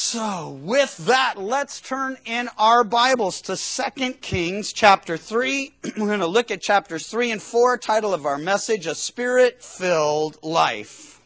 So, with that, let's turn in our Bibles to 2 Kings chapter 3. We're going to look at chapters 3 and 4. Title of our message, A Spirit-Filled Life.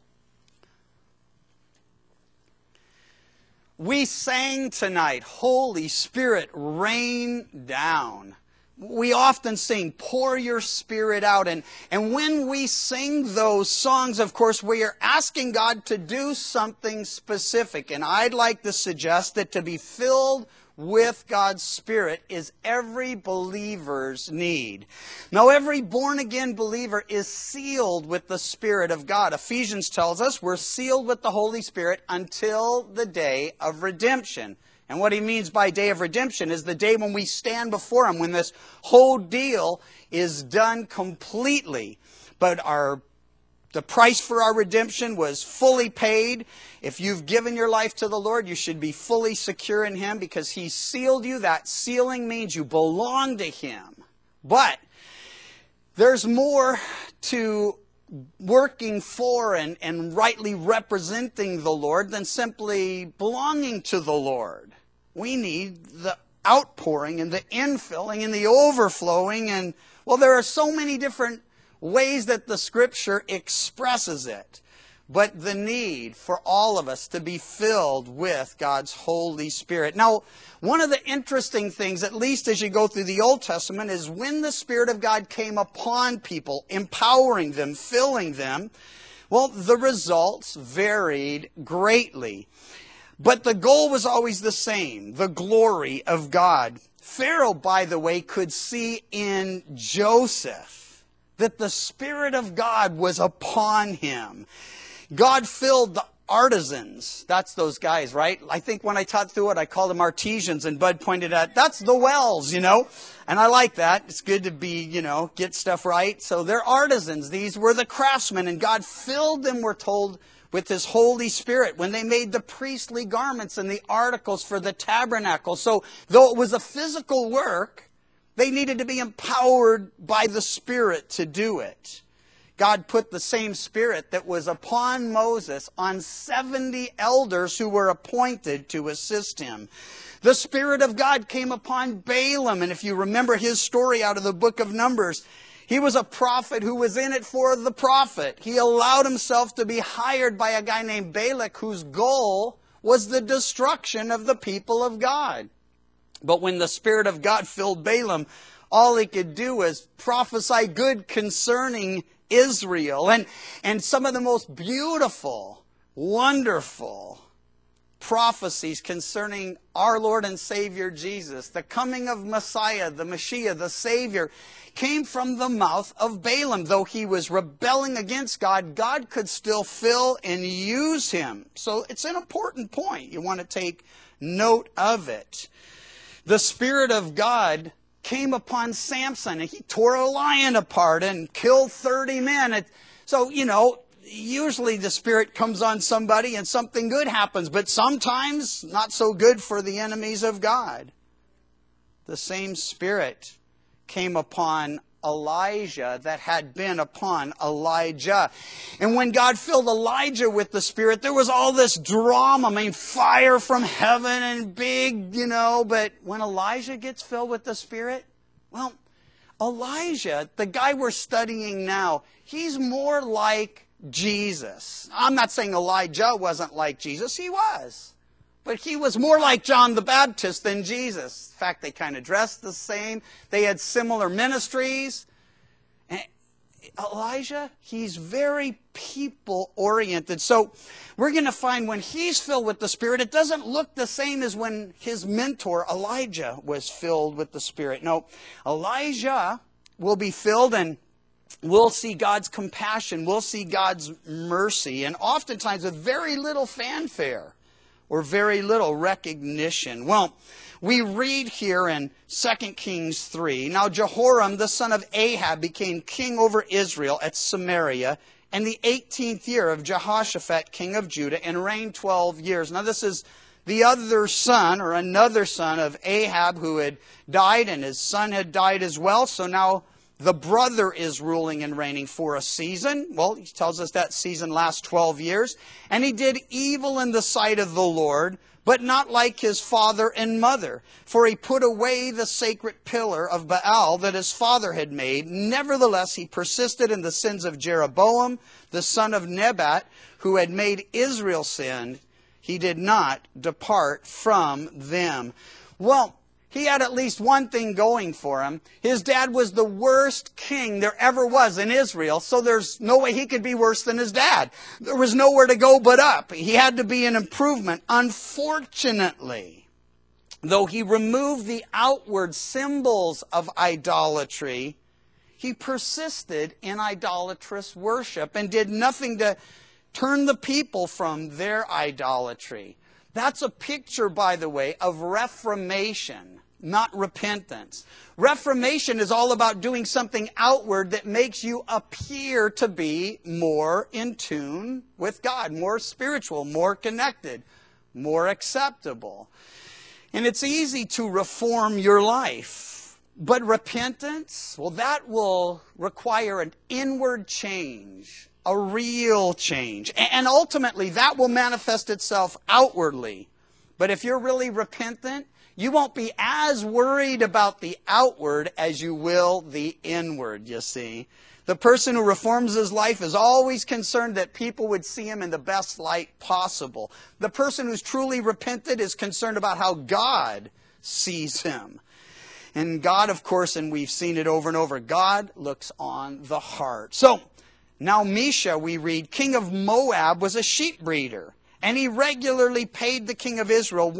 We sang tonight, Holy Spirit, rain down. We often sing, pour your spirit out. And when we sing those songs, of course, we are asking God to do something specific. And I'd like to suggest that to be filled with God's Spirit is every believer's need. Now, every born-again believer is sealed with the Spirit of God. Ephesians tells us we're sealed with the Holy Spirit until the day of redemption. And what he means by day of redemption is the day when we stand before Him, when this whole deal is done completely. But the price for our redemption was fully paid. If you've given your life to the Lord, you should be fully secure in Him because He sealed you. That sealing means you belong to Him. But there's more to working for and rightly representing the Lord than simply belonging to the Lord. We need the outpouring and the infilling and the overflowing. And, well, there are so many different ways that the Scripture expresses it. But the need for all of us to be filled with God's Holy Spirit. Now, one of the interesting things, at least as you go through the Old Testament, is when the Spirit of God came upon people, empowering them, filling them, well, the results varied greatly. But the goal was always the same, the glory of God. Pharaoh, by the way, could see in Joseph that the Spirit of God was upon him. God filled the artisans. That's those guys, right? I think when I taught through it, I called them artisans, and Bud pointed out, that's the wells, And I like that. It's good to be, get stuff right. So they're artisans. These were the craftsmen, and God filled them, we're told, with His Holy Spirit when they made the priestly garments and the articles for the tabernacle. So though it was a physical work, they needed to be empowered by the Spirit to do it. God put the same Spirit that was upon Moses on 70 elders who were appointed to assist him. The Spirit of God came upon Balaam, and if you remember his story out of the book of Numbers, he was a prophet who was in it for the prophet. He allowed himself to be hired by a guy named Balak, whose goal was the destruction of the people of God. But when the Spirit of God filled Balaam, all he could do was prophesy good concerning Israel. And some of the most beautiful, wonderful prophecies concerning our Lord and Savior Jesus, the coming of Messiah, the Mashiach, the Savior, came from the mouth of Balaam. Though he was rebelling against God, God could still fill and use him. So it's an important point. You want to take note of it. The Spirit of God came upon Samson, and he tore a lion apart and killed 30 men. So, usually the Spirit comes on somebody and something good happens, but sometimes not so good for the enemies of God. The same Spirit came upon Elijah that had been upon Elijah. And when God filled Elijah with the Spirit, there was all this drama. Fire from heaven and big, but when Elijah gets filled with the Spirit, well, Elijah, the guy we're studying now, he's more like Jesus. I'm not saying Elijah wasn't like Jesus. He was. But he was more like John the Baptist than Jesus. In fact, they kind of dressed the same. They had similar ministries. And Elijah, he's very people-oriented. So we're going to find when he's filled with the Spirit, it doesn't look the same as when his mentor Elijah was filled with the Spirit. No, Elijah will be filled, and we'll see God's compassion. We'll see God's mercy. And oftentimes with very little fanfare or very little recognition. Well, we read here in 2 Kings 3, Now Jehoram, the son of Ahab, became king over Israel at Samaria in the 18th year of Jehoshaphat, king of Judah, and reigned 12 years. Now this is the other son, or another son of Ahab, who had died, and his son had died as well. So now The brother is ruling and reigning for a season. Well, he tells us that season lasts 12 years. And he did evil in the sight of the Lord, but not like his father and mother. For he put away the sacred pillar of Baal that his father had made. Nevertheless, he persisted in the sins of Jeroboam, the son of Nebat, who had made Israel sin. He did not depart from them. Well, he had at least one thing going for him. His dad was the worst king there ever was in Israel, so there's no way he could be worse than his dad. There was nowhere to go but up. He had to be an improvement. Unfortunately, though he removed the outward symbols of idolatry, he persisted in idolatrous worship and did nothing to turn the people from their idolatry. That's a picture, by the way, of reformation, not repentance. Reformation is all about doing something outward that makes you appear to be more in tune with God, more spiritual, more connected, more acceptable. And it's easy to reform your life. But repentance, well, that will require an inward change. A real change. And ultimately, that will manifest itself outwardly. But if you're really repentant, you won't be as worried about the outward as you will the inward, you see. The person who reforms his life is always concerned that people would see him in the best light possible. The person who's truly repented is concerned about how God sees him. And God, of course, and we've seen it over and over, God looks on the heart. So, now Mesha, we read, king of Moab, was a sheep breeder, and he regularly paid the king of Israel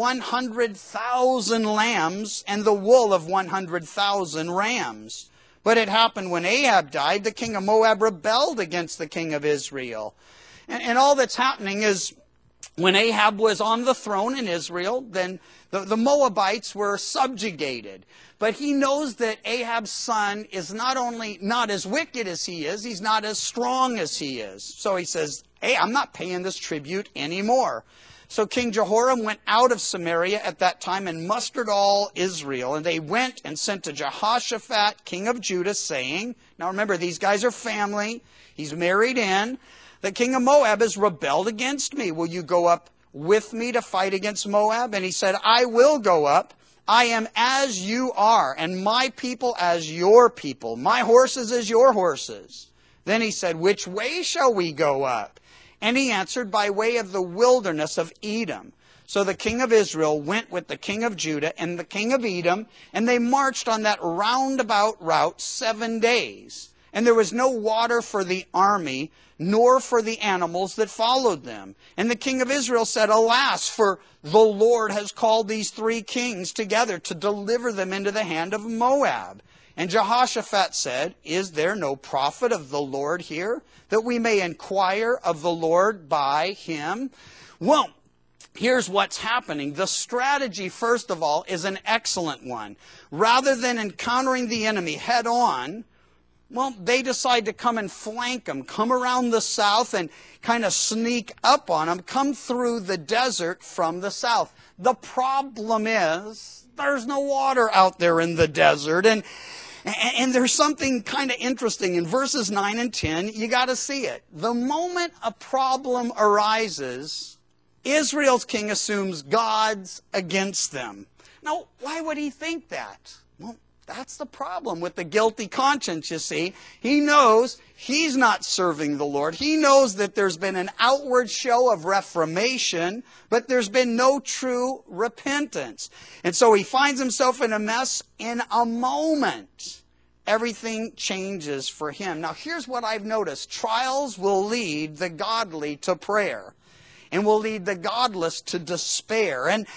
100,000 lambs and the wool of 100,000 rams. But it happened when Ahab died, the king of Moab rebelled against the king of Israel. And all that's happening is when Ahab was on the throne in Israel, then the Moabites were subjugated. But he knows that Ahab's son is not only not as wicked as he is, he's not as strong as he is. So he says, hey, I'm not paying this tribute anymore. So King Jehoram went out of Samaria at that time and mustered all Israel. And they went and sent to Jehoshaphat, king of Judah, saying, now remember, these guys are family. He's married in. The king of Moab has rebelled against me. Will you go up with me to fight against Moab? And he said, I will go up. I am as you are, and my people as your people. My horses as your horses. Then he said, which way shall we go up? And he answered, by way of the wilderness of Edom. So the king of Israel went with the king of Judah and the king of Edom, and they marched on that roundabout route 7 days. And there was no water for the army, nor for the animals that followed them. And the king of Israel said, alas, for the Lord has called these 3 kings together to deliver them into the hand of Moab. And Jehoshaphat said, is there no prophet of the Lord here, that we may inquire of the Lord by him? Well, here's what's happening. The strategy, first of all, is an excellent one. Rather than encountering the enemy head on, well, they decide to come and flank them, come around the south and kind of sneak up on them, come through the desert from the south. The problem is there's no water out there in the desert. And there's something kind of interesting in verses 9 and 10. You got to see it. The moment a problem arises, Israel's king assumes God's against them. Now, why would he think that? Well, that's the problem with the guilty conscience, you see. He knows he's not serving the Lord. He knows that there's been an outward show of reformation, but there's been no true repentance. And so he finds himself in a mess in a moment. Everything changes for him. Now, here's what I've noticed. Trials will lead the godly to prayer, and will lead the godless to despair. And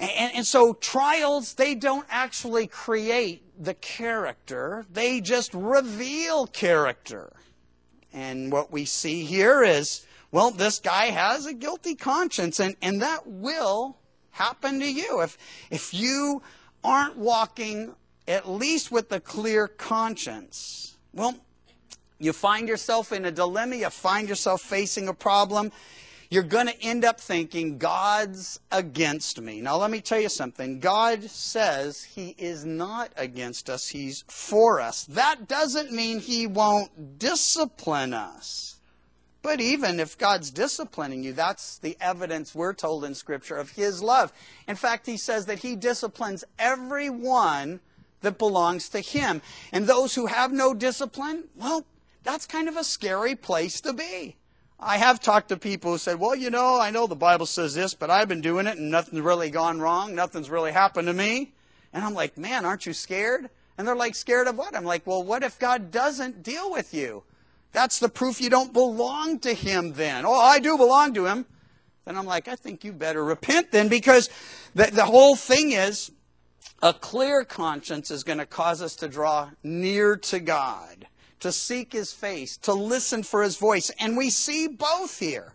so trials, they don't actually create the character. They just reveal character. And what we see here is, well, this guy has a guilty conscience, and that will happen to you. If you aren't walking at least with a clear conscience, well, you find yourself in a dilemma, you find yourself facing a problem. you're going to end up thinking, God's against me. Now, let me tell you something. God says He is not against us. He's for us. That doesn't mean He won't discipline us. But even if God's disciplining you, that's the evidence we're told in Scripture of His love. In fact, He says that He disciplines everyone that belongs to Him. And those who have no discipline, well, that's kind of a scary place to be. I have talked to people who said, well, I know the Bible says this, but I've been doing it and nothing's really gone wrong. Nothing's really happened to me. And I'm like, man, aren't you scared? And they're like, scared of what? I'm like, well, what if God doesn't deal with you? That's the proof you don't belong to Him then. Oh, I do belong to Him. Then I'm like, I think you better repent then, because the whole thing is, a clear conscience is going to cause us to draw near to God, to seek His face, to listen for His voice. And we see both here.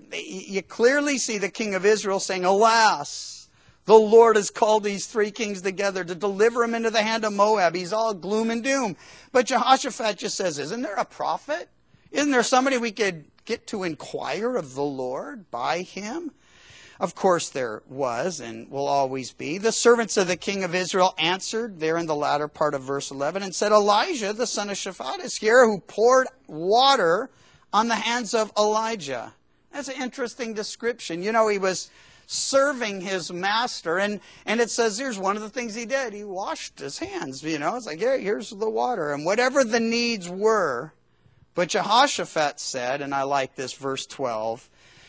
You clearly see the king of Israel saying, alas, the Lord has called these three kings together to deliver him into the hand of Moab. He's all gloom and doom. But Jehoshaphat just says, isn't there a prophet? Isn't there somebody we could get to inquire of the Lord by him? Of course there was and will always be. The servants of the king of Israel answered there in the latter part of verse 11 and said, Elijah, the son of Shaphat, is here, who poured water on the hands of Elijah. That's an interesting description. He was serving his master, and it says here's one of the things he did. He washed his hands. It's like, here's the water, and whatever the needs were. But Jehoshaphat said, and I like this, verse 12,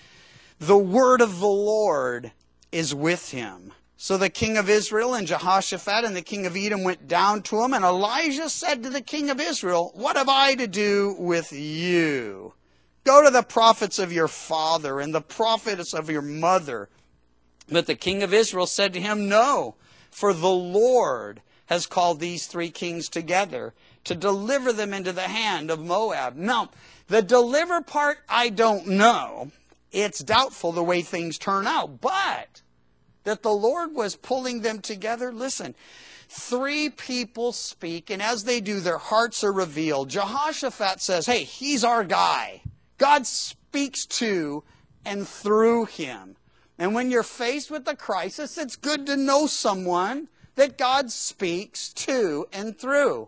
the word of the Lord is with him. So the king of Israel and Jehoshaphat and the king of Edom went down to him, and Elijah said to the king of Israel, what have I to do with you? Go to the prophets of your father and the prophets of your mother. But the king of Israel said to him, no, for the Lord has called these three kings together to deliver them into the hand of Moab. Now, the deliver part, I don't know. It's doubtful the way things turn out. But that the Lord was pulling them together, listen, three people speak, and as they do, their hearts are revealed. Jehoshaphat says, hey, he's our guy. God speaks to and through him. And when you're faced with a crisis, it's good to know someone that God speaks to and through.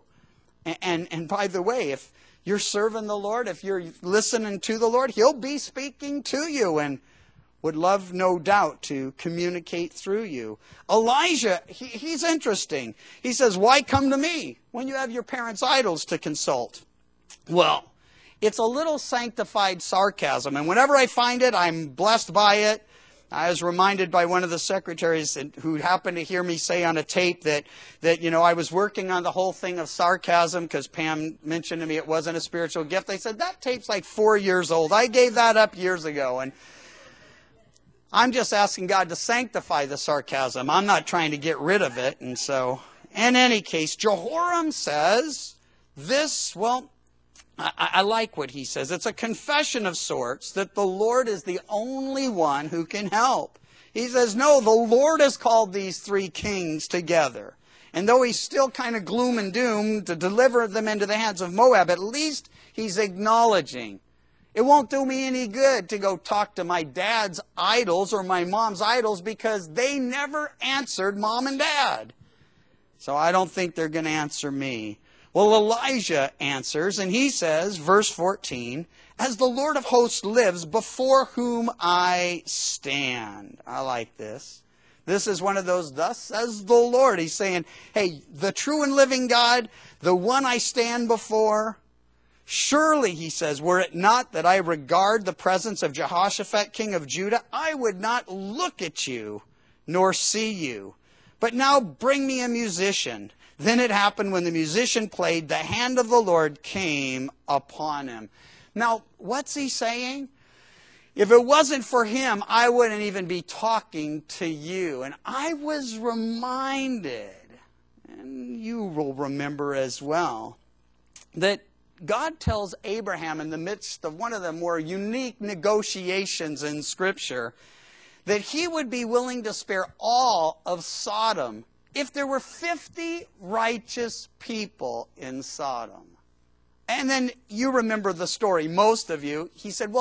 And by the way, if you're serving the Lord, if you're listening to the Lord, He'll be speaking to you and would love, no doubt, to communicate through you. Elijah, he's interesting. He says, why come to me when you have your parents' idols to consult? Well, it's a little sanctified sarcasm, and whenever I find it, I'm blessed by it. I was reminded by one of the secretaries who happened to hear me say on a tape that I was working on the whole thing of sarcasm because Pam mentioned to me it wasn't a spiritual gift. They said, that tape's like 4 years old. I gave that up years ago. And I'm just asking God to sanctify the sarcasm. I'm not trying to get rid of it. And so, in any case, Jehoram says this, well, I like what he says. It's a confession of sorts that the Lord is the only one who can help. He says, no, the Lord has called these three kings together. And though he's still kind of gloom and doom to deliver them into the hands of Moab, at least he's acknowledging, it won't do me any good to go talk to my dad's idols or my mom's idols because they never answered mom and dad. So I don't think they're going to answer me. Well, Elijah answers, and he says, verse 14, as the Lord of hosts lives, before whom I stand. I like this. This is one of those, thus says the Lord. He's saying, hey, the true and living God, the one I stand before, surely, he says, were it not that I regard the presence of Jehoshaphat, king of Judah, I would not look at you nor see you. But now bring me a musician. Then it happened when the musician played, the hand of the Lord came upon him. Now, what's he saying? If it wasn't for him, I wouldn't even be talking to you. And I was reminded, and you will remember as well, that God tells Abraham in the midst of one of the more unique negotiations in Scripture that he would be willing to spare all of Sodom if there were 50 righteous people in Sodom. And then you remember the story, most of you. He said, well,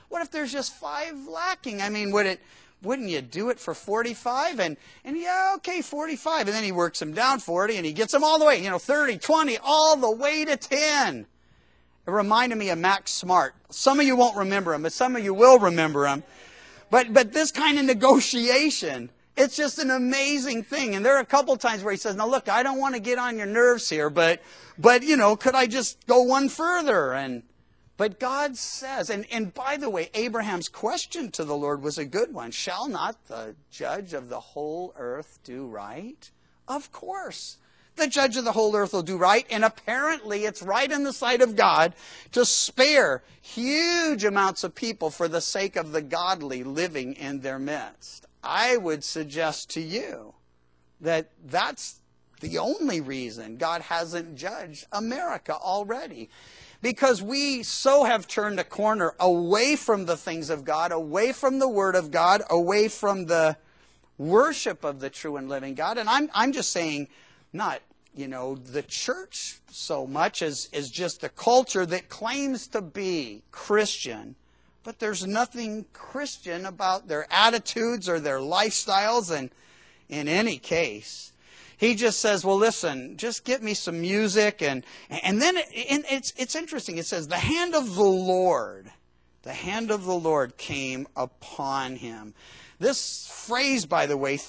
What if there's just 5 lacking? I mean, wouldn't you do it for 45? And yeah, okay, 45. And then he works them down 40 and he gets them all the way, 30, 20, all the way to 10. It reminded me of Max Smart. Some of you won't remember him, but some of you will remember him. But this kind of negotiation, it's just an amazing thing. And there are a couple times where he says, now look, I don't want to get on your nerves here, but could I just go one further? But God says, and by the way, Abraham's question to the Lord was a good one. Shall not the judge of the whole earth do right? Of course. The judge of the whole earth will do right, and apparently it's right in the sight of God to spare huge amounts of people for the sake of the godly living in their midst. I would suggest to you that that's the only reason God hasn't judged America already. Because we so have turned a corner away from the things of God, away from the Word of God, away from the worship of the true and living God. And I'm just saying, not the church so much as just a culture that claims to be Christian, but there's nothing Christian about their attitudes or their lifestyles. And in any case, he just says, well, listen, just get me some music. And then it's interesting. It says, the hand of the Lord came upon him. This phrase, by the way,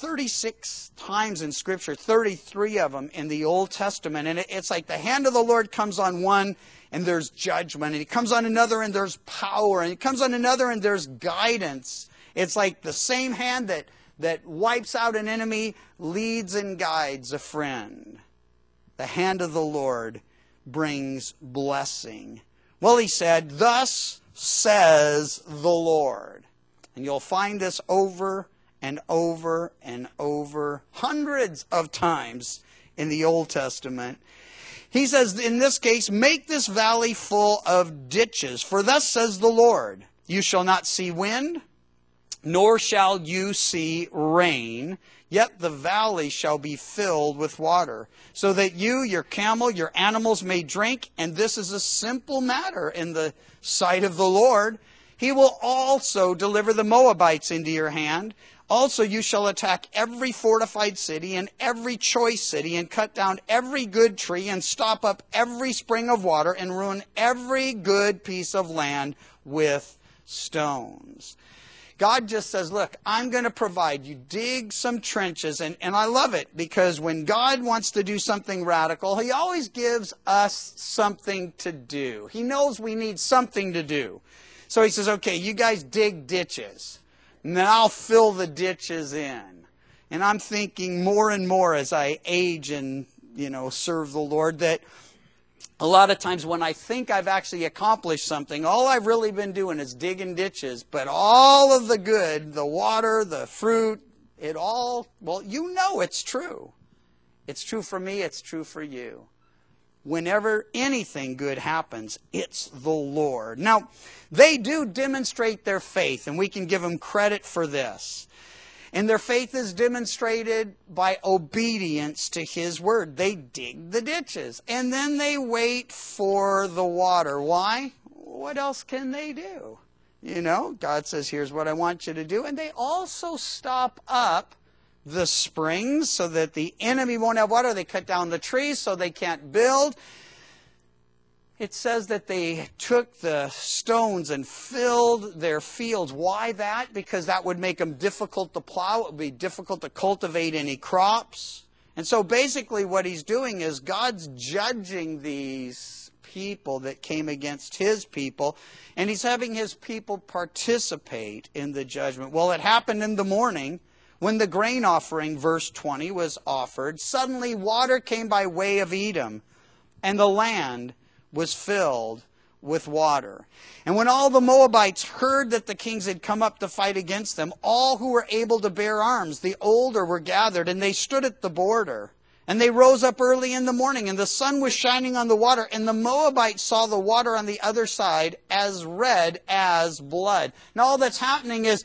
36 times in Scripture, 33 of them in the Old Testament. And it's like the hand of the Lord comes on one and there's judgment. And he comes on another and there's power. And he comes on another and there's guidance. It's like the same hand that wipes out an enemy leads and guides a friend. The hand of the Lord brings blessing. Well, he said, thus says the Lord. And you'll find this over and over and over, hundreds of times in the Old Testament. He says, in this case, make this valley full of ditches. For thus says the Lord, you shall not see wind, nor shall you see rain, yet the valley shall be filled with water, so that you, your camel, your animals may drink. And this is a simple matter in the sight of the Lord. He will also deliver the Moabites into your hand. Also you shall attack every fortified city and every choice city, and cut down every good tree, and stop up every spring of water, and ruin every good piece of land with stones. God just says, look, I'm going to provide you. Dig some trenches. And I love it, because when God wants to do something radical, He always gives us something to do. He knows we need something to do. So He says, okay, you guys dig ditches, and then I'll fill the ditches in. And I'm thinking more and more as I age and, serve the Lord, that a lot of times when I think I've actually accomplished something, all I've really been doing is digging ditches. But all of the good, the water, the fruit, it all, well, it's true. It's true for me, it's true for you. Whenever anything good happens, it's the Lord. Now, they do demonstrate their faith, and we can give them credit for this. And their faith is demonstrated by obedience to His word. They dig the ditches, and then they wait for the water. Why? What else can they do? God says, here's what I want you to do. And they also stop up the springs so that the enemy won't have water. They cut down the trees so they can't build. It says that they took the stones and filled their fields. Why that? Because that would make them difficult to plow. It would be difficult to cultivate any crops. And so basically what He's doing is God's judging these people that came against His people, and He's having His people participate in the judgment. Well, it happened in the morning. When the grain offering, verse 20, was offered, suddenly water came by way of Edom, and the land was filled with water. And when all the Moabites heard that the kings had come up to fight against them, all who were able to bear arms, the older, were gathered, and they stood at the border. And they rose up early in the morning, and the sun was shining on the water, and the Moabites saw the water on the other side as red as blood. Now all that's happening is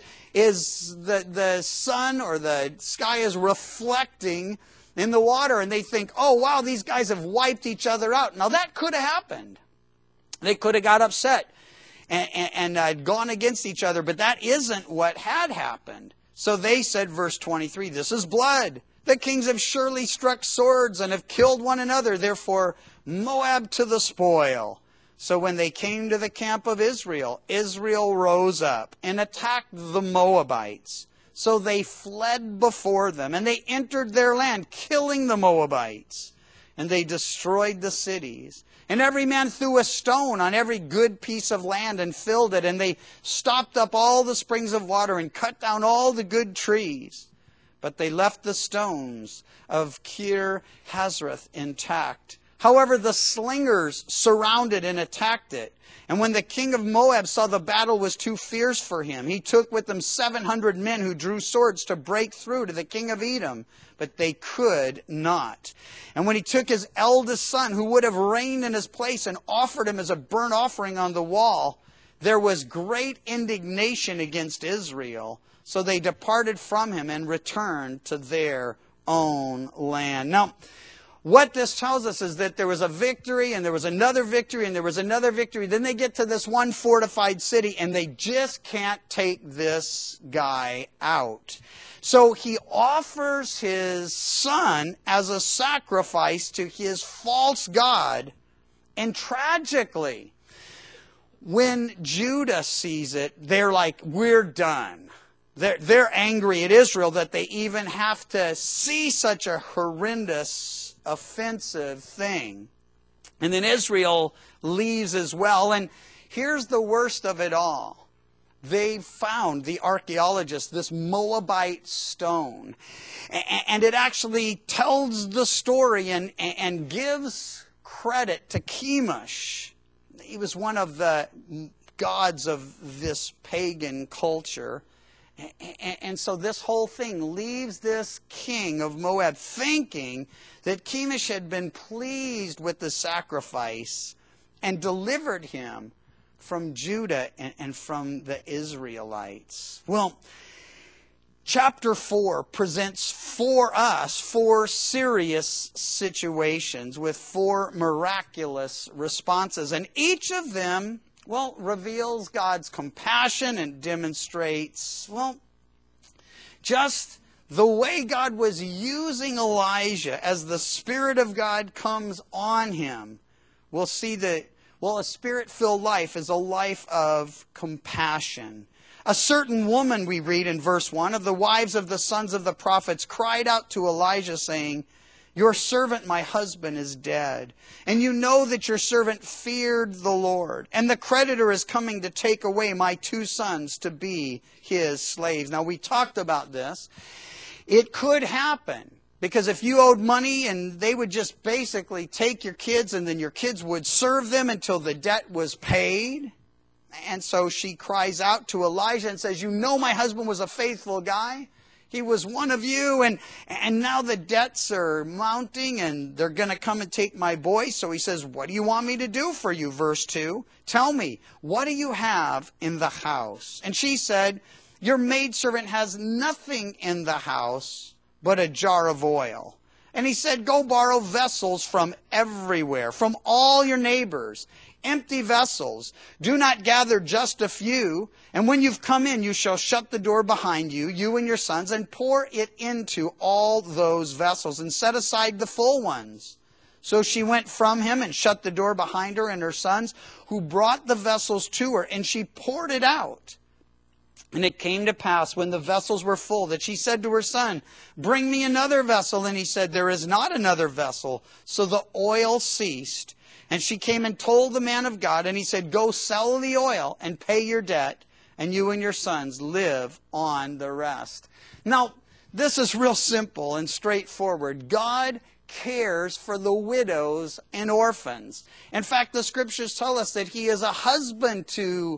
the sun or the sky is reflecting in the water, and they think, oh wow, these guys have wiped each other out. Now that could have happened. They could have got upset. and had gone against each other, but that isn't what had happened. So they said, verse 23, this is blood. The kings have surely struck swords and have killed one another. Therefore, Moab to the spoil. So when they came to the camp of Israel, Israel rose up and attacked the Moabites. So they fled before them, and they entered their land, killing the Moabites. And they destroyed the cities. And every man threw a stone on every good piece of land and filled it. And they stopped up all the springs of water and cut down all the good trees. But they left the stones of Kir Hazareth intact. However, the slingers surrounded and attacked it. And when the king of Moab saw the battle was too fierce for him, he took with them 700 men who drew swords to break through to the king of Edom. But they could not. And when he took his eldest son, who would have reigned in his place, and offered him as a burnt offering on the wall, there was great indignation against Israel. So they departed from him and returned to their own land. Now, what this tells us is that there was a victory, and there was another victory, and there was another victory. Then they get to this one fortified city, and they just can't take this guy out. So he offers his son as a sacrifice to his false god. And tragically, when Judah sees it, they're like, we're done. They're angry at Israel that they even have to see such a horrendous, offensive thing. And then Israel leaves as well. And here's the worst of it all. They found, the archaeologists, this Moabite stone. And it actually tells the story and gives credit to Chemosh. He was one of the gods of this pagan culture. And so this whole thing leaves this king of Moab thinking that Chemosh had been pleased with the sacrifice and delivered him from Judah and from the Israelites. Well, chapter 4 presents for us 4 serious situations with 4 miraculous responses. And each of them, well, reveals God's compassion and demonstrates, well, just the way God was using Elijah as the Spirit of God comes on him. We'll see that, well, a Spirit-filled life is a life of compassion. A certain woman, we read in verse 1, of the wives of the sons of the prophets cried out to Elijah, saying, your servant, my husband, is dead. And you know that your servant feared the Lord. And the creditor is coming to take away my 2 sons to be his slaves. Now, we talked about this. It could happen. Because if you owed money and they would just basically take your kids and then your kids would serve them until the debt was paid. And so she cries out to Elijah and says, you know my husband was a faithful guy. He was one of you, and now the debts are mounting, and they're going to come and take my boy. So he says, what do you want me to do for you? Verse 2, tell me, what do you have in the house? And she said, your maidservant has nothing in the house but a jar of oil. And he said, go borrow vessels from everywhere, from all your neighbors, empty vessels. Do not gather just a few. And when you've come in, you shall shut the door behind you, you and your sons, and pour it into all those vessels, and set aside the full ones. So she went from him and shut the door behind her and her sons, who brought the vessels to her, and she poured it out. And it came to pass, when the vessels were full, that she said to her son, bring me another vessel. And he said, there is not another vessel. So the oil ceased. And she came and told the man of God, and he said, go sell the oil and pay your debt, and you and your sons live on the rest. Now, this is real simple and straightforward. God cares for the widows and orphans. In fact, the scriptures tell us that he is a husband to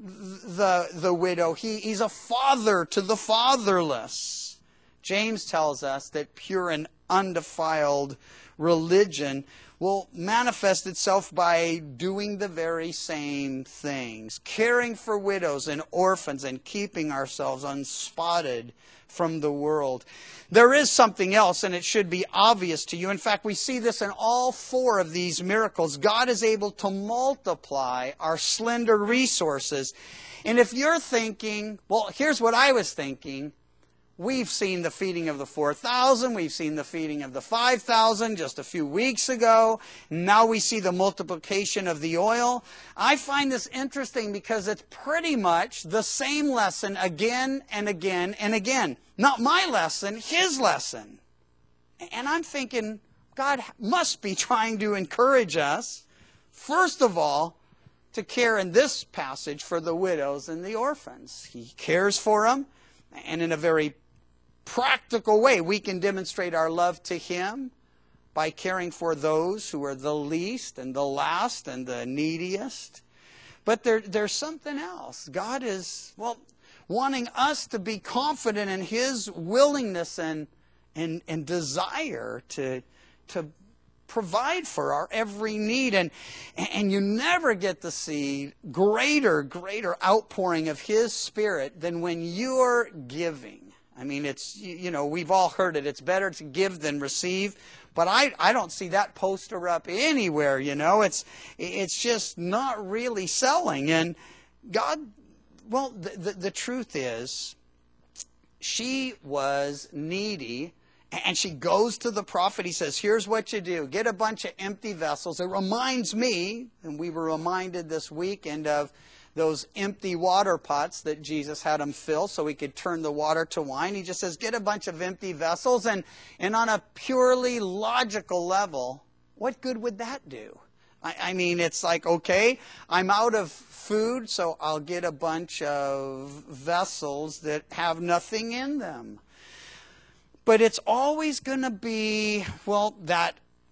the widow. He's a father to the fatherless. James tells us that pure and undefiled religion will manifest itself by doing the very same things, caring for widows and orphans and keeping ourselves unspotted from the world. There is something else, and it should be obvious to you. In fact, we see this in all 4 of these miracles. God is able to multiply our slender resources. And if you're thinking, well, here's what I was thinking. We've seen the feeding of the 4,000. We've seen the feeding of the 5,000 just a few weeks ago. Now we see the multiplication of the oil. I find this interesting because it's pretty much the same lesson again and again and again. Not my lesson, His lesson. And I'm thinking, God must be trying to encourage us, first of all, to care in this passage for the widows and the orphans. He cares for them, and in a very practical way, we can demonstrate our love to Him by caring for those who are the least and the last and the neediest. But there's something else. God is, wanting us to be confident in His willingness and desire to provide for our every need. And you never get to see greater outpouring of His Spirit than when you're giving. I mean, it's, we've all heard it. It's better to give than receive. But I don't see that poster up anywhere, It's just not really selling. And God, the truth is, she was needy. And she goes to the prophet. He says, here's what you do. Get a bunch of empty vessels. It reminds me, and we were reminded this weekend of those empty water pots that Jesus had them fill so He could turn the water to wine. He just says, get a bunch of empty vessels. And on a purely logical level, what good would that do? I mean, it's like, okay, I'm out of food, so I'll get a bunch of vessels that have nothing in them. But it's always going to be, that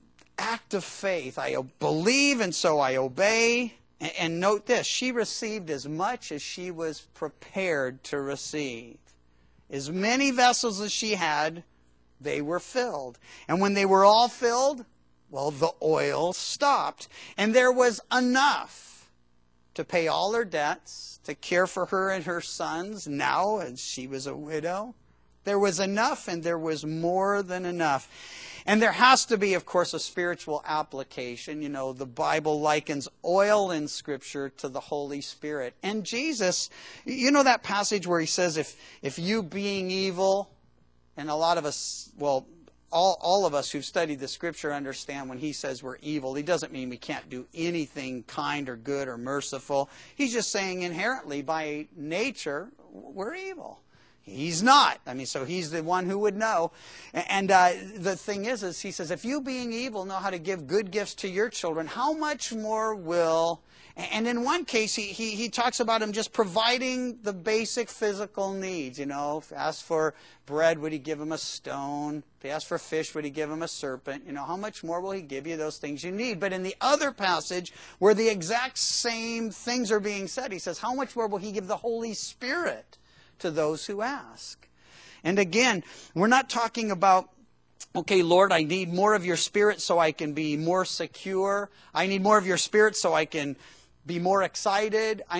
act of faith. I believe and so I obey. And note this, she received as much as she was prepared to receive. As many vessels as she had, they were filled. And when they were all filled, the oil stopped. And there was enough to pay all her debts, to care for her and her sons now as she was a widow. There was enough, and there was more than enough. And there has to be, of course, a spiritual application. The Bible likens oil in Scripture to the Holy Spirit. And Jesus, that passage where He says, if you being evil, and a lot of us, all of us who've studied the Scripture understand when He says we're evil, He doesn't mean we can't do anything kind or good or merciful. He's just saying inherently, by nature, we're evil. He's not. So He's the one who would know. And the thing is He says, if you being evil know how to give good gifts to your children, how much more will... And in one case, he talks about Him just providing the basic physical needs. If he asked for bread, would He give him a stone? If he asked for fish, would He give him a serpent? How much more will He give you those things you need? But in the other passage, where the exact same things are being said, He says, how much more will He give the Holy Spirit to those who ask? And again, we're not talking about, okay, Lord, I need more of your Spirit so I can be more secure. I need more of your Spirit so I can be more excited. I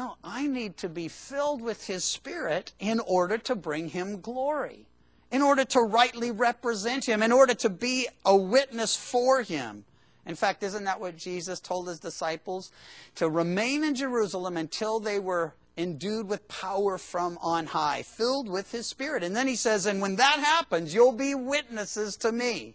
need to be filled with His Spirit in order to bring Him glory, in order to rightly represent Him, in order to be a witness for Him. In fact, isn't that what Jesus told His disciples? To remain in Jerusalem until they were endued with power from on high, filled with His Spirit. And then He says, and when that happens, you'll be witnesses to me.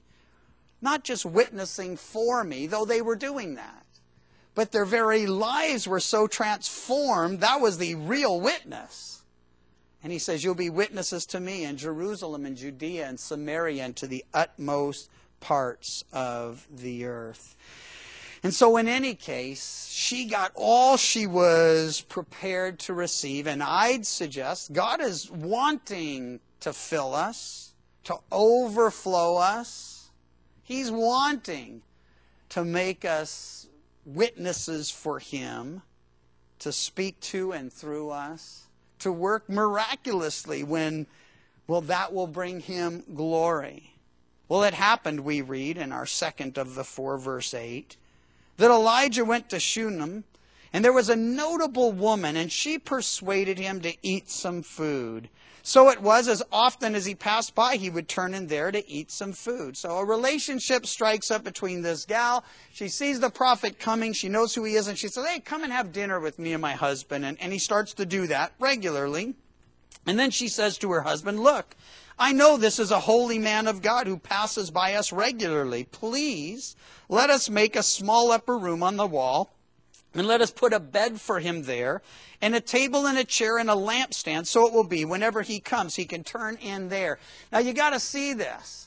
Not just witnessing for me, though they were doing that. But their very lives were so transformed, that was the real witness. And He says, you'll be witnesses to me in Jerusalem and Judea and Samaria and to the utmost parts of the earth. And so in any case, she got all she was prepared to receive. And I'd suggest God is wanting to fill us, to overflow us. He's wanting to make us witnesses for Him, to speak to and through us, to work miraculously when, that will bring Him glory. Well, it happened, we read in our second of the 4, verse 8, that Elijah went to Shunem, and there was a notable woman, and she persuaded him to eat some food. So it was, as often as he passed by, he would turn in there to eat some food. So a relationship strikes up between this gal. She sees the prophet coming. She knows who he is. And she says, hey, come and have dinner with me and my husband. And he starts to do that regularly. And then she says to her husband, look, I know this is a holy man of God who passes by us regularly. Please let us make a small upper room on the wall, and let us put a bed for him there, and a table and a chair and a lampstand, so it will be whenever he comes, he can turn in there. Now you got to see this.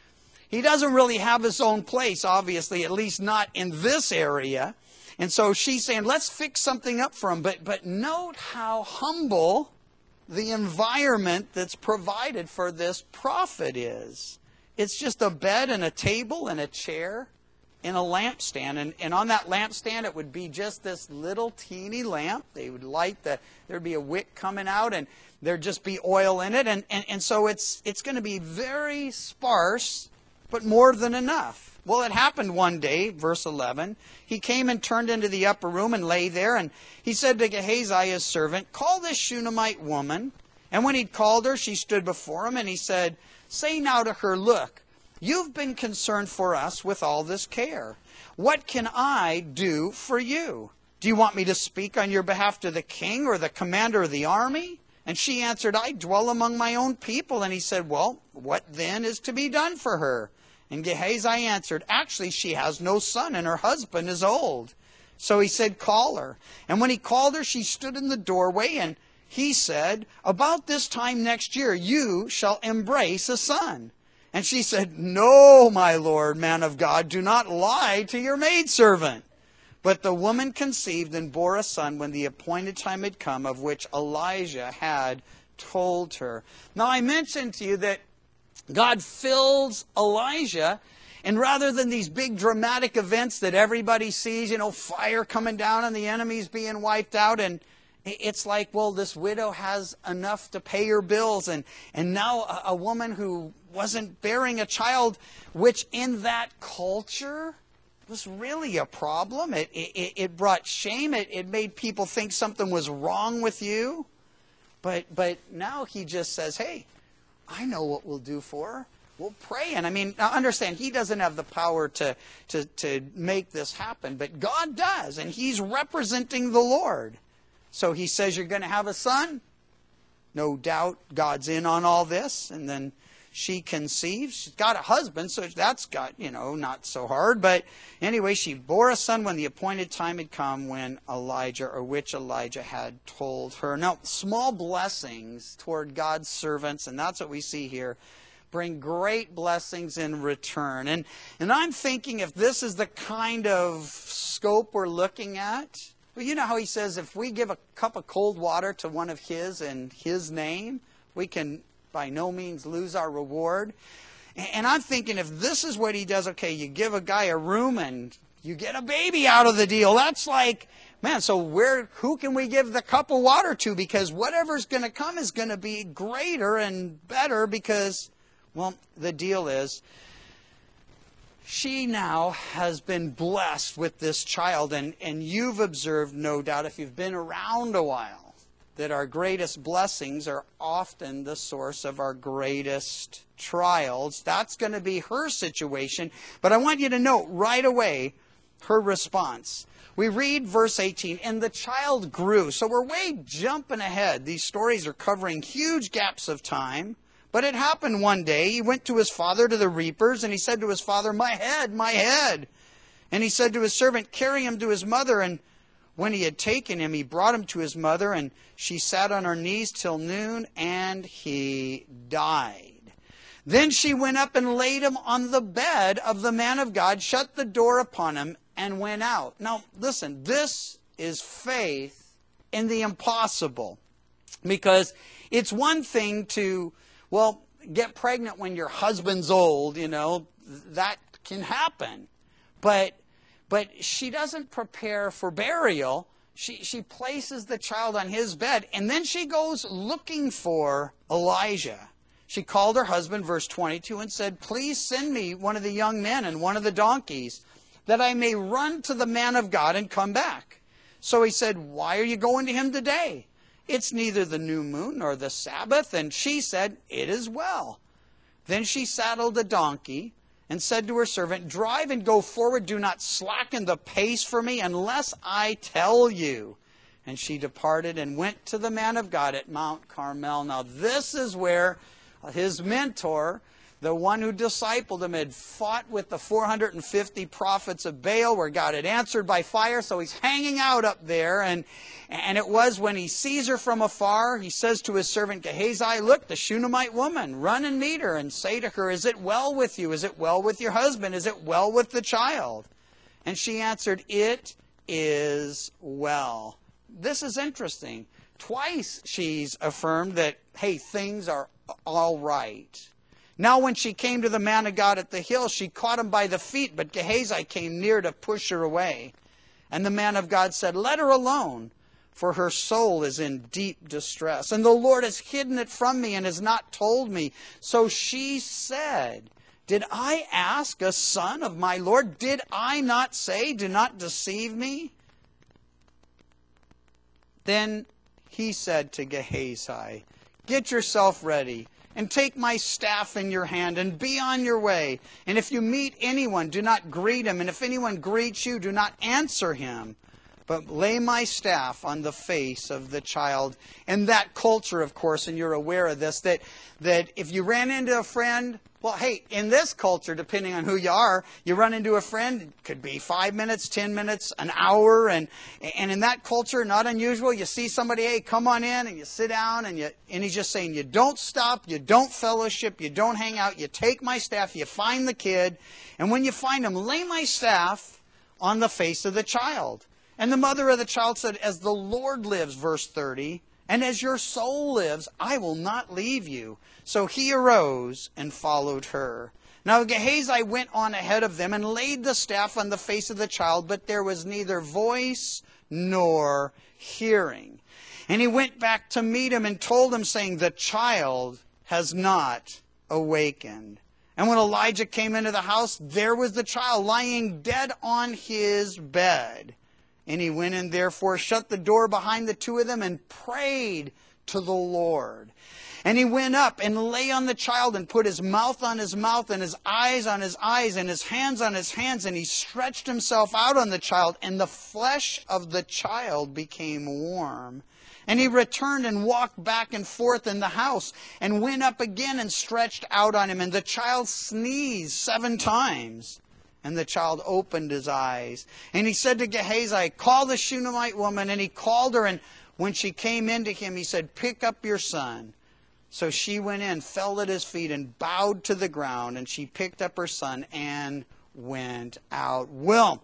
He doesn't really have his own place, obviously, at least not in this area. And so she's saying, let's fix something up for him. But note how humble the environment that's provided for this prophet is. It's just a bed and a table and a chair and a lampstand. And on that lampstand, it would be just this little teeny lamp. They would light there'd be a wick coming out, and there'd just be oil in it. And so it's going to be very sparse, but more than enough. Well, it happened one day, verse 11. He came and turned into the upper room and lay there. And he said to Gehazi, his servant, call this Shunammite woman. And when he'd called her, she stood before him. And he said, say now to her, look, you've been concerned for us with all this care. What can I do for you? Do you want me to speak on your behalf to the king or the commander of the army? And she answered, I dwell among my own people. And he said, well, what then is to be done for her? And Gehazi answered, actually, she has no son, and her husband is old. So he said, call her. And when he called her, she stood in the doorway, and he said, about this time next year, you shall embrace a son. And she said, no, my lord, man of God, do not lie to your maidservant. But the woman conceived and bore a son when the appointed time had come, of which Elijah had told her. Now, I mentioned to you that God fills Elijah, and rather than these big dramatic events that everybody sees, fire coming down and the enemies being wiped out, and it's like, well, this widow has enough to pay her bills, and now a woman who wasn't bearing a child, which in that culture was really a problem. It brought shame. It made people think something was wrong with you. But now he just says, hey, I know what we'll do for her. We'll pray. And now understand, he doesn't have the power to make this happen, but God does, and he's representing the Lord. So he says, you're going to have a son? No doubt God's in on all this. And then she conceives. She's got a husband, so that's got, not so hard. But anyway, she bore a son when the appointed time had come, which Elijah had told her. Now, small blessings toward God's servants, and that's what we see here, bring great blessings in return. And I'm thinking, if this is the kind of scope we're looking at, well, you know how he says if we give a cup of cold water to one of his in his name, we can by no means lose our reward. And I'm thinking, if this is what he does, okay, you give a guy a room and you get a baby out of the deal. That's like, man, so who can we give the cup of water to? Because whatever's going to come is going to be greater and better because, well, the deal is, she now has been blessed with this child, and you've observed, no doubt, if you've been around a while, that our greatest blessings are often the source of our greatest trials. That's going to be her situation. But I want you to note right away her response. We read verse 18, and the child grew. So we're way jumping ahead. These stories are covering huge gaps of time. But it happened one day. He went to his father to the reapers, and he said to his father, my head, my head. And he said to his servant, carry him to his mother. And when he had taken him, he brought him to his mother, and she sat on her knees till noon, and he died. Then she went up and laid him on the bed of the man of God, shut the door upon him, and went out. Now, listen, this is faith in the impossible. Because it's one thing to, well, get pregnant when your husband's old, that can happen. But she doesn't prepare for burial. She places the child on his bed, and then she goes looking for Elijah. she called her husband, verse 22, and said, "Please send me one of the young men and one of the donkeys, that I may run to the man of God and come back." So he said, "Why are you going to him today? It's neither the new moon nor the Sabbath." And she said, "It is well." Then she saddled a donkey and said to her servant, "Drive and go forward. Do not slacken the pace for me unless I tell you." And she departed and went to the man of God at Mount Carmel. Now this is where his mentor, the one who discipled him, had fought with the 450 prophets of Baal, where God had answered by fire. So he's hanging out up there. And it was when he sees her from afar, he says to his servant Gehazi, "Look, the Shunammite woman, run and meet her and say to her, 'Is it well with you? Is it well with your husband? Is it well with the child?' And she answered, 'It is well.'" This is interesting. Twice she's affirmed that, hey, things are all right. Now when she came to the man of God at the hill, she caught him by the feet, but Gehazi came near to push her away. And the man of God said, "Let her alone, for her soul is in deep distress. And the Lord has hidden it from me and has not told me." So she said, "Did I ask a son of my Lord? Did I not say, 'Do not deceive me'?" Then he said to Gehazi, "Get yourself ready and take my staff in your hand and be on your way. And if you meet anyone, do not greet him. And if anyone greets you, do not answer him, but lay my staff on the face of the child." In that culture, of course, and you're aware of this, that if you ran into a friend, well, hey, in this culture, depending on who you are, you run into a friend, it could be 5 minutes, 10 minutes, an hour, and in that culture, not unusual, you see somebody, hey, come on in, and you sit down, and he's just saying, you don't stop, you don't fellowship, you don't hang out, you take my staff, you find the kid, and when you find him, lay my staff on the face of the child. And the mother of the child said, "As the Lord lives," verse 30, "and as your soul lives, I will not leave you." So he arose and followed her. Now Gehazi went on ahead of them and laid the staff on the face of the child, but there was neither voice nor hearing. And he went back to meet him and told him, saying, "The child has not awakened." And when Elijah came into the house, there was the child lying dead on his bed. And he went in, therefore, shut the door behind the two of them, and prayed to the Lord. And he went up and lay on the child, and put his mouth on his mouth, and his eyes on his eyes, and his hands on his hands. And he stretched himself out on the child, and the flesh of the child became warm. And he returned and walked back and forth in the house, and went up again and stretched out on him. And the child sneezed 7 times. And the child opened his eyes. And he said to Gehazi, "Call the Shunammite woman." And he called her, and when she came in to him, he said, "Pick up your son." So she went in, fell at his feet, and bowed to the ground. And she picked up her son and went out. Well,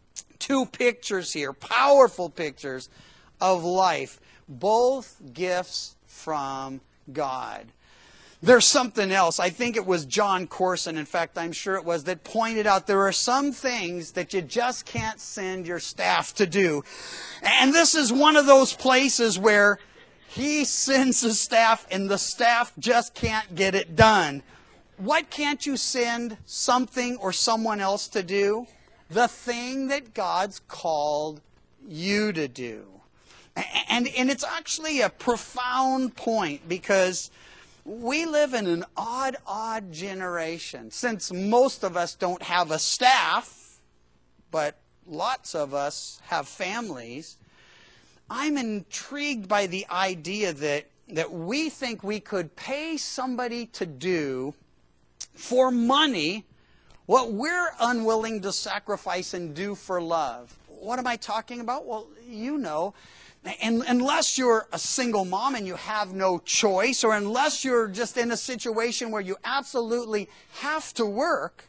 2 pictures here, powerful pictures of life. Both gifts from God. There's something else. I think it was John Corson, in fact, I'm sure it was, that pointed out there are some things that you just can't send your staff to do. And this is one of those places where he sends his staff and the staff just can't get it done. What can't you send something or someone else to do? The thing that God's called you to do. And it's actually a profound point, because we live in an odd generation. Since most of us don't have a staff, but lots of us have families, I'm intrigued by the idea that we think we could pay somebody to do for money what we're unwilling to sacrifice and do for love. What am I talking about? Well, you know. And unless you're a single mom and you have no choice, or unless you're just in a situation where you absolutely have to work,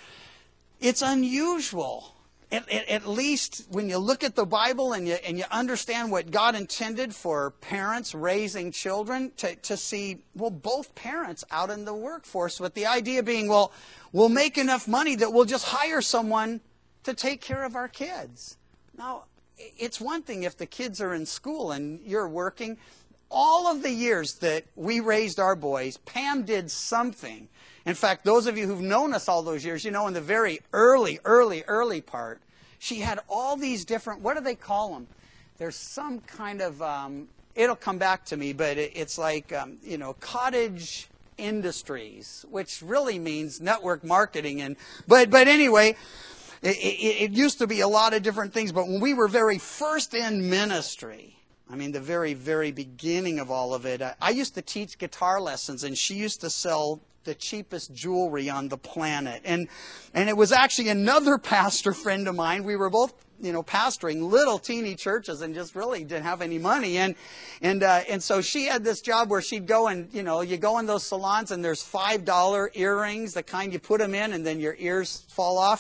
it's unusual. At least when you look at the Bible and you understand what God intended for parents raising children, to see, well, both parents out in the workforce, with the idea being, well, we'll make enough money that we'll just hire someone to take care of our kids. Now, it's one thing if the kids are in school and you're working. all of the years that we raised our boys, Pam did something. In fact, those of you who've known us all those years, you know in the very early part, she had all these different, what do they call them? There's some kind of, it'll come back to me, but it's like, cottage industries, which really means network marketing. But anyway, it used to be a lot of different things. But when we were very first in ministry, I mean, the very, very beginning of all of it, I used to teach guitar lessons, and she used to sell the cheapest jewelry on the planet. And it was actually another pastor friend of mine. We were both, pastoring little teeny churches and just really didn't have any money. And so she had this job where she'd go and, you go in those salons and there's $5 earrings, the kind you put them in and then your ears fall off,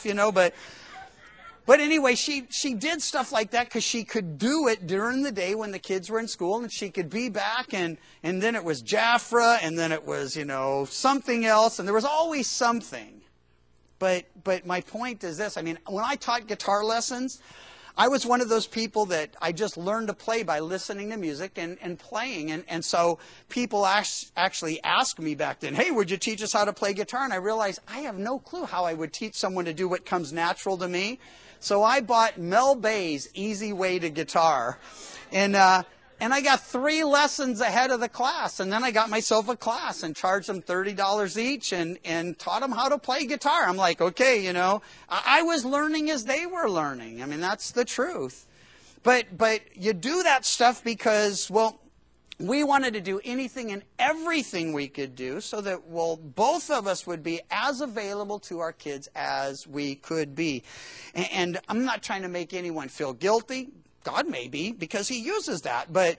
But anyway, she did stuff like that because she could do it during the day when the kids were in school, and she could be back, and then it was Jafra, and then it was, something else, and there was always something. But my point is this. I mean, when I taught guitar lessons, I was one of those people that I just learned to play by listening to music and playing. And so people actually asked me back then, hey, would you teach us how to play guitar? And I realized I have no clue how I would teach someone to do what comes natural to me. So I bought Mel Bay's Easy Way to Guitar. And I got 3 lessons ahead of the class. And then I got myself a class and charged them $30 each and taught them how to play guitar. I'm like, okay, I was learning as they were learning. I mean, that's the truth. But you do that stuff because, we wanted to do anything and everything we could do so that, both of us would be as available to our kids as we could be. And I'm not trying to make anyone feel guilty. God may be, because he uses that. But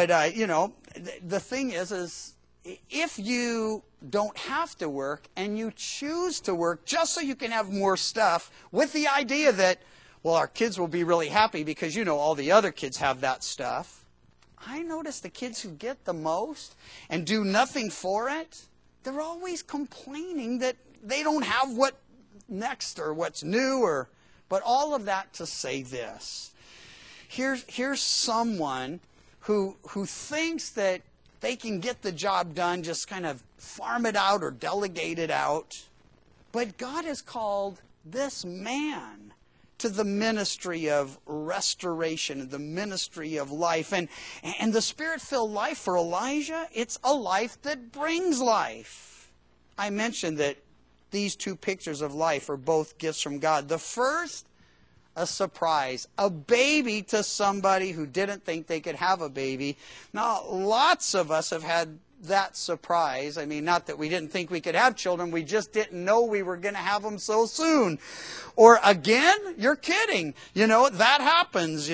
the thing is if you don't have to work and you choose to work just so you can have more stuff with the idea that, our kids will be really happy because, all the other kids have that stuff. I notice the kids who get the most and do nothing for it, they're always complaining that they don't have what next or what's new but all of that to say this. Here's someone who thinks that they can get the job done, just kind of farm it out or delegate it out. But God has called this man to the ministry of restoration, the ministry of life. And the Spirit-filled life for Elijah, it's a life that brings life. I mentioned that these 2 pictures of life are both gifts from God. The first, a surprise, a baby to somebody who didn't think they could have a baby. Now, lots of us have had that surprise. I mean, not that we didn't think we could have children, we just didn't know we were going to have them so soon. Or again, you're kidding. That happens,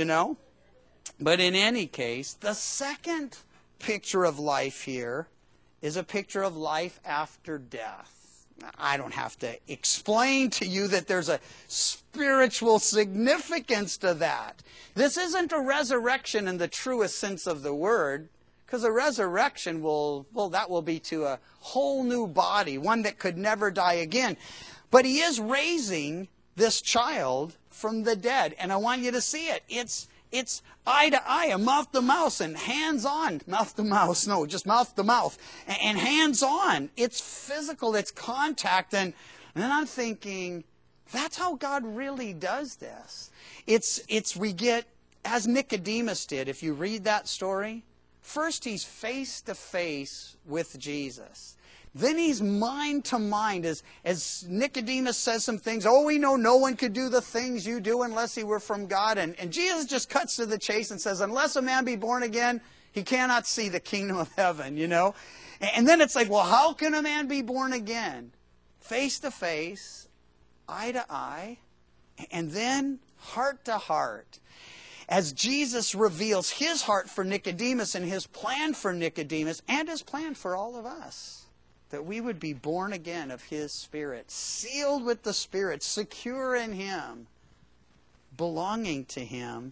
But in any case, the second picture of life here is a picture of life after death. I don't have to explain to you that there's a spiritual significance to that. This isn't a resurrection in the truest sense of the word, because a resurrection that will be to a whole new body, one that could never die again. But he is raising this child from the dead. And I want you to see it. It's eye to eye, and mouth to mouth, and hands on. Mouth to mouth. No, just mouth to mouth. And hands on. It's physical. It's contact. And then I'm thinking, that's how God really does this. We get, as Nicodemus did, if you read that story, first he's face to face with Jesus. Then he's mind to mind as Nicodemus says some things. We know no one could do the things you do unless he were from God. And Jesus just cuts to the chase and says, unless a man be born again, he cannot see the kingdom of heaven, And then it's like, how can a man be born again? Face to face, eye to eye, and then heart to heart. As Jesus reveals his heart for Nicodemus and his plan for Nicodemus and his plan for all of us. That we would be born again of his Spirit, sealed with the Spirit, secure in him, belonging to him.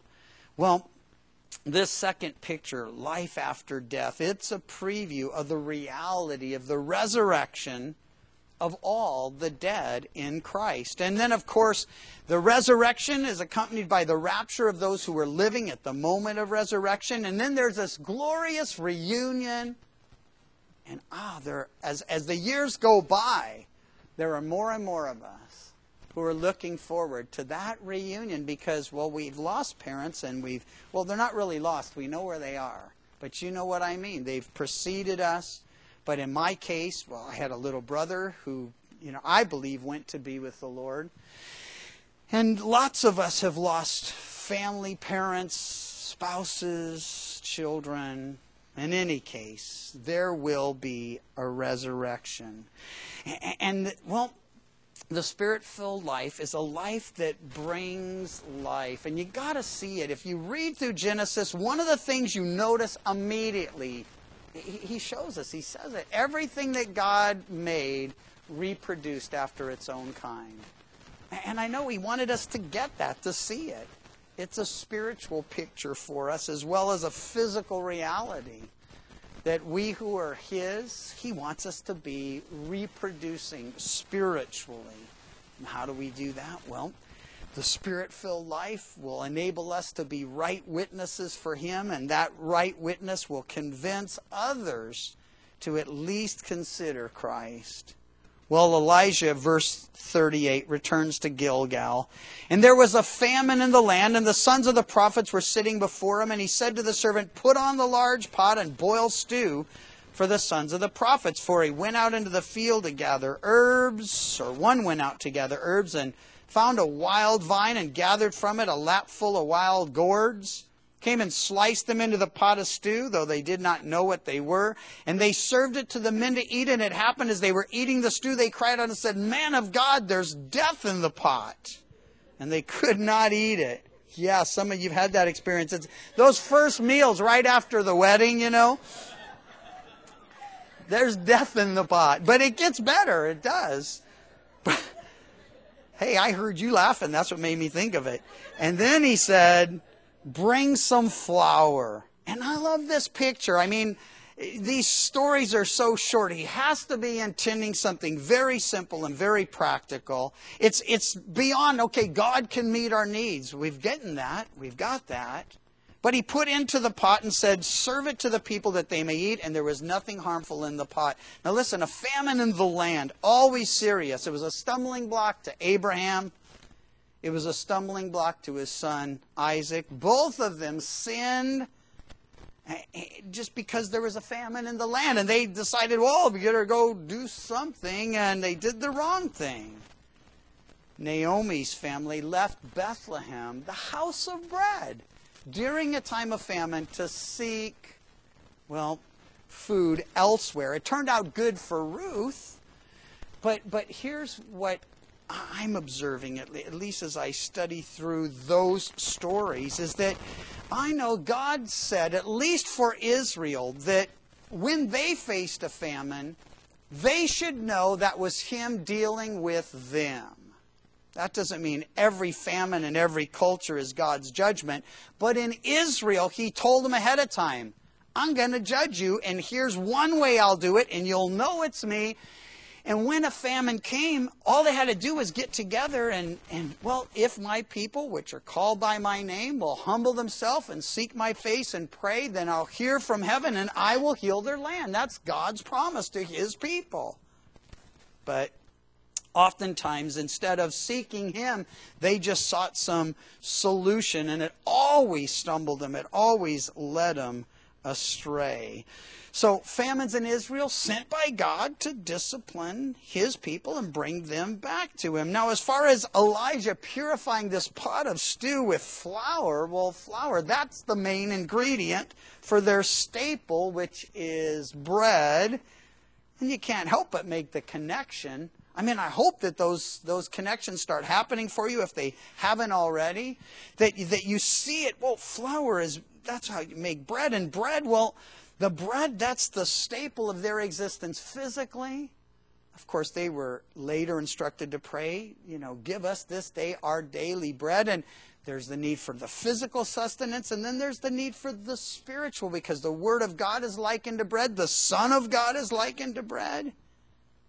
This second picture, life after death, it's a preview of the reality of the resurrection of all the dead in Christ. And then, of course, the resurrection is accompanied by the rapture of those who were living at the moment of resurrection. And then there's this glorious reunion. And as the years go by, there are more and more of us who are looking forward to that reunion because, well, we've lost parents and they're not really lost. We know where they are. But you know what I mean. They've preceded us. But in my case, well, I had a little brother who, I believe went to be with the Lord. And lots of us have lost family, parents, spouses, children. In any case, there will be a resurrection. And well, the Spirit-filled life is a life that brings life. And you got to see it. If you read through Genesis, one of the things you notice immediately, he shows us, he says it. Everything that God made reproduced after its own kind. And I know he wanted us to get that, to see it. It's a spiritual picture for us as well as a physical reality. That we who are his, he wants us to be reproducing spiritually. And how do we do that? Well, the Spirit-filled life will enable us to be right witnesses for him, and that right witness will convince others to at least consider Christ. Well, Elijah, verse 38, returns to Gilgal. And there was a famine in the land, and the sons of the prophets were sitting before him. And he said to the servant, "Put on the large pot and boil stew for the sons of the prophets." For he went out into the field to gather herbs, or one went out to gather herbs, and found a wild vine and gathered from it a lapful of wild gourds. Came and sliced them into the pot of stew, though they did not know what they were. And they served it to the men to eat. And it happened as they were eating the stew, they cried out and said, "Man of God, there's death in the pot." And they could not eat it. Yeah, some of you have had that experience. It's those first meals right after the wedding, There's death in the pot. But it gets better. It does. But, hey, I heard you laughing. That's what made me think of it. And then he said, "Bring some flour." And I love this picture. I mean, these stories are so short. He has to be intending something very simple and very practical. It's beyond, okay, God can meet our needs. We've gotten that. We've got that. But he put into the pot and said, "Serve it to the people that they may eat," and there was nothing harmful in the pot. Now listen, a famine in the land, always serious. It was a stumbling block to Abraham. It was a stumbling block to his son, Isaac. Both of them sinned just because there was a famine in the land. And they decided, well, we better go do something. And they did the wrong thing. Naomi's family left Bethlehem, the house of bread, during a time of famine to seek, food elsewhere. It turned out good for Ruth. But here's what I'm observing, at least as I study through those stories, is that I know God said, at least for Israel, that when they faced a famine, they should know that was him dealing with them. That doesn't mean every famine in every culture is God's judgment. But in Israel, he told them ahead of time, "I'm going to judge you, and here's one way I'll do it, and you'll know it's me." And when a famine came, all they had to do was get together and if my people, which are called by my name, will humble themselves and seek my face and pray, then I'll hear from heaven and I will heal their land. That's God's promise to his people. But oftentimes, instead of seeking him, they just sought some solution, and it always stumbled them. It always led them astray. So famines in Israel sent by God to discipline his people and bring them back to him. Now, as far as Elijah purifying this pot of stew with flour, flour, that's the main ingredient for their staple, which is bread. And you can't help but make the connection. I mean, I hope that those connections start happening for you if they haven't already. That you see it. Flour that's how you make bread. And bread, the bread, that's the staple of their existence physically. Of course, they were later instructed to pray, "Give us this day our daily bread." And there's the need for the physical sustenance, and then there's the need for the spiritual, because the Word of God is likened to bread. The Son of God is likened to bread.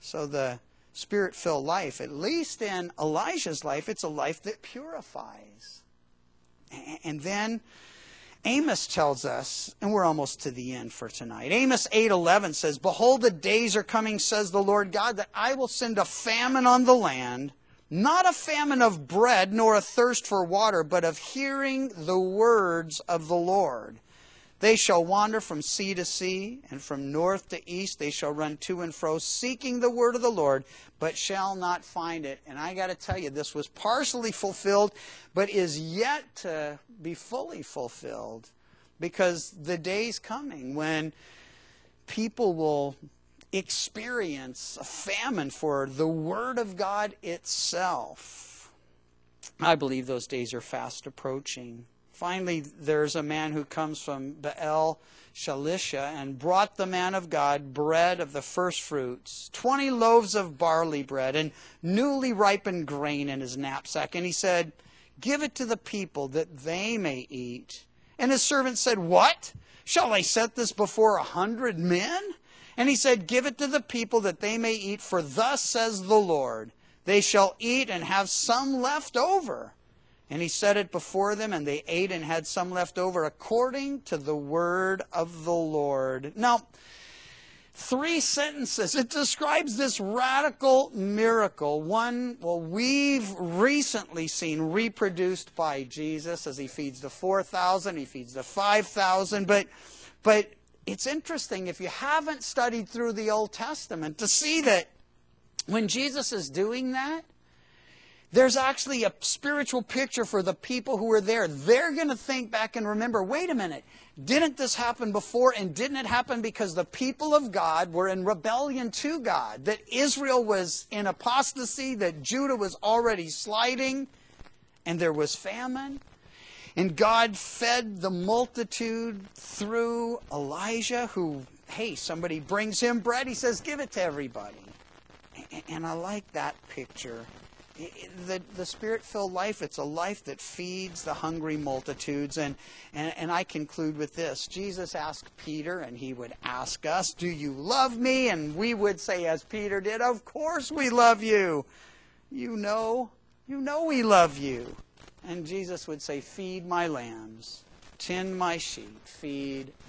So the Spirit-filled life, at least in Elijah's life, it's a life that purifies. And then Amos tells us, and we're almost to the end for tonight. Amos 8:11 says, "Behold, the days are coming, says the Lord God, that I will send a famine on the land, not a famine of bread, nor a thirst for water, but of hearing the words of the Lord. They shall wander from sea to sea, and from north to east they shall run to and fro, seeking the word of the Lord, but shall not find it." And I got to tell you, this was partially fulfilled, but is yet to be fully fulfilled, because the day's coming when people will experience a famine for the Word of God itself. I believe those days are fast approaching. Finally, there's a man who comes from Baal Shalisha and brought the man of God bread of the first fruits, 20 loaves of barley bread, and newly ripened grain in his knapsack. And he said, "Give it to the people that they may eat." And his servant said, "What? Shall I set this before 100 men? And he said, "Give it to the people that they may eat, for thus says the Lord, they shall eat and have some left over." And he set it before them, and they ate and had some left over, according to the word of the Lord. Now, 3 sentences. It describes this radical miracle. One, well, we've recently seen reproduced by Jesus as he feeds the 4,000, he feeds the 5,000. But it's interesting, if you haven't studied through the Old Testament, to see that when Jesus is doing that, there's actually a spiritual picture for the people who are there. They're going to think back and remember, wait a minute, didn't this happen before? And didn't it happen because the people of God were in rebellion to God? That Israel was in apostasy, that Judah was already sliding, and there was famine. And God fed the multitude through Elijah, who, hey, somebody brings him bread, he says, "Give it to everybody." And I like that picture. The Spirit-filled life, it's a life that feeds the hungry multitudes. And I conclude with this. Jesus asked Peter, and he would ask us, "Do you love me?" And we would say, as Peter did, "Of course we love you. You know we love you." And Jesus would say, "Feed my lambs, tend my sheep, feed